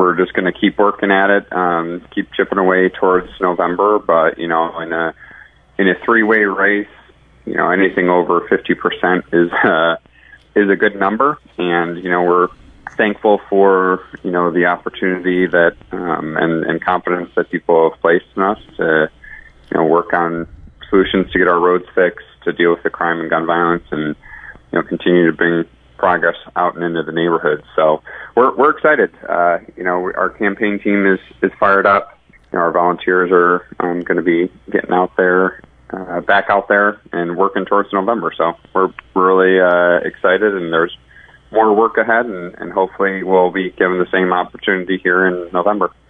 we're just going to keep working at it, keep chipping away towards November. But in a 3-way race, anything over 50% is a good number, and we're thankful for the opportunity that and confidence that people have placed in us to work on solutions to get our roads fixed, to deal with the crime and gun violence, and continue to bring progress out and into the neighborhood. So we're excited. Our campaign team is fired up. Our volunteers are going to be getting out there, back out there, and working towards November. So we're really excited, and there's more work ahead, and hopefully we'll be given the same opportunity here in November.